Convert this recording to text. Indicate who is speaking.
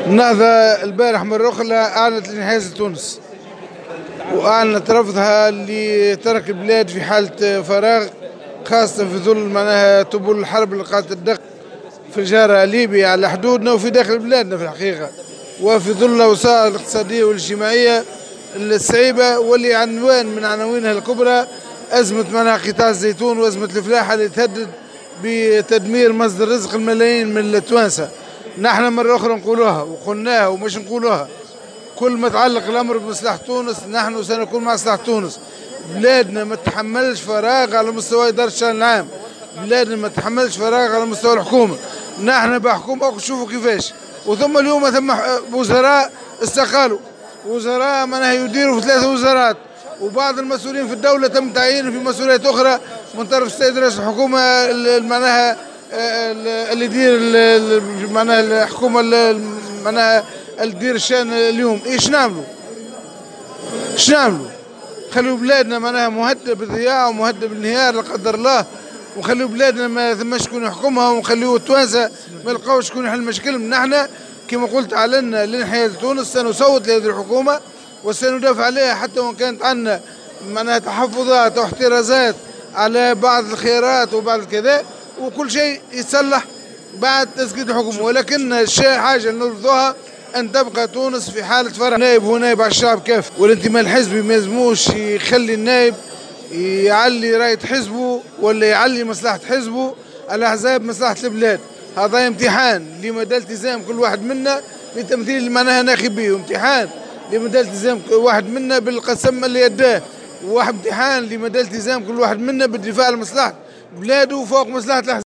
Speaker 1: النهضة البارح مرة أخرى أعلنت الانحياز لتونس، وأعلنت رفضها لترك البلاد في حالة فراغ، خاصة في ظل معناها طبول الحرب اللي قاعدة تدق في الجارة ليبيا على حدودنا وفي داخل بلادنا في الحقيقة، وفي ظل الأوضاع الاقتصادية والاجتماعية الصعيبة، واللي عنوان من عناوينها الكبرى أزمة معناها قطاع الزيتون وأزمة الفلاحة اللي تهدد بتدمير مصدر رزق الملايين من التوانسة. نحن مرة أخرى نقولوها وقلناها ومش نقولوها، كل ما تعلق الأمر بمصلحة تونس نحن سنكون مع مصلحة تونس. بلادنا ما تحملش فراغ على مستوى إدارة الشأن العام، بلادنا ما تحملش فراغ على مستوى الحكومة. نحن بحكومة شوفوا كيفاش، وثم اليوم ثم وزراء استقالوا، وزراء معناها يديروا في 3 وزارات، وبعض المسؤولين في الدولة تم تعيينهم في مسؤوليات أخرى من طرف السيد رئيس الحكومة معناها اللي يدير معناها الحكومة معناها اللي تدير الشأن اليوم. ايش نعملوا؟ ايش نعملوا؟ خلوا بلادنا معناها مهددة بالضياع ومهددة بالانهيار لا قدر الله، وخلوا بلادنا ما ثماش شكون يحكمها، ونخليو التوانسة ما يلقاوش شكون يحل مشاكلهم. نحن كما قلت أعلنا لانحياز تونس، سنصوت لهذه الحكومة وسندافع عليها حتى وان كانت عندنا معناها تحفظات واحترازات على بعض الخيارات وبعض كذا، وكل شيء يتصلح بعد تسقيط الحكومة. ولكن الشيء حاجة نرفضها أن تبقى تونس في حالة فرح. نائب هو نائب على الشعب كافة، والانتماء الحزبي ما يلزموش يخلي النائب يعلي راية حزبه ولا يعلي مصلحة حزبه على حساب مصلحة البلاد. هذا امتحان لمدى التزام كل واحد منا لتمثيل اللي معناها ناخبيه، وامتحان لمدى التزام كل واحد منا بالقسم اللي يداه، وامتحان لمدى التزام كل واحد منا بالدفاع عن مصلحة بلاده فوق مصلحة